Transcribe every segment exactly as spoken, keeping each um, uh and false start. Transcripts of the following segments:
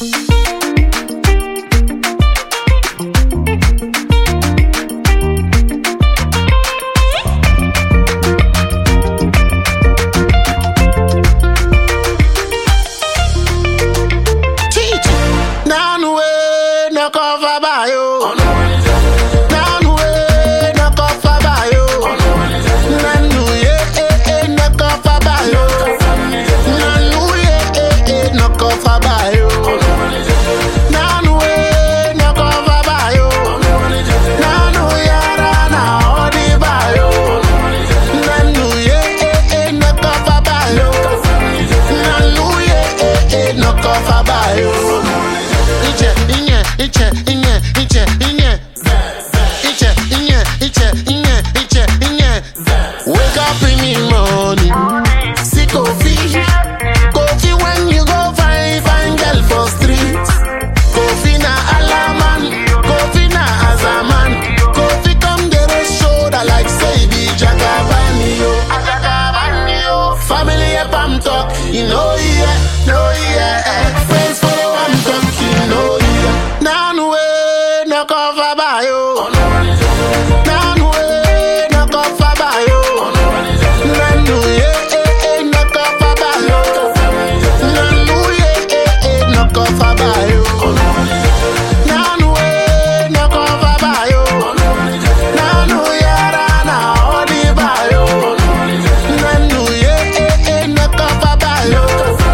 You know, yeah, no, yeah. Friends follow, I'm talking, no, yeah. Now, way, no cover by you. Now, way, no cover by you. Now, yeah, no cover by you. Now, yeah, no cover by you. Now, way, no cover by you. Now, yeah, na odi by you. Now, yeah, no cover by you.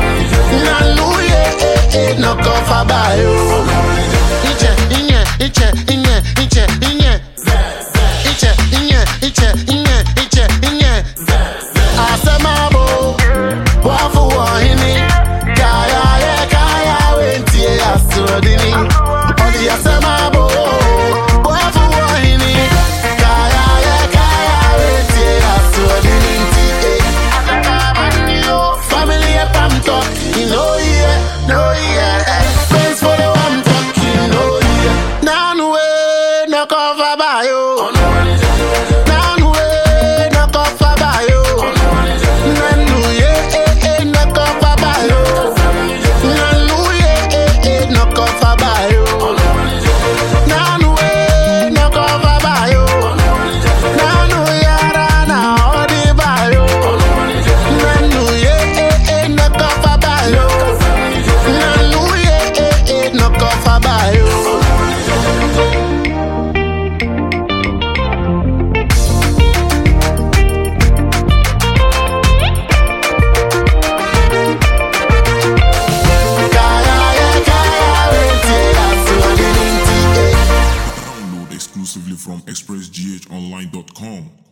No cover by you. Iche, inye, iche, inye, iche, inye. Iche, inye, iche, inye, iche, inye. Asemabo, wafu wahini. Kaya ye, kaya wenti ye asrodini. Odi asemabo, wafu wahini. Kaya ye, kaya wenti ye asrodini. Family ye pamto, you know yeah, no yeah. Cover by you. Now way no cover by you. Now yeah no cover by you. Now yeah no cover by you. Now way no cover by you. Now yeah na odi by you. Now yeah no cover by you. Now yeah no cover by you. Exclusively from express g h online dot com.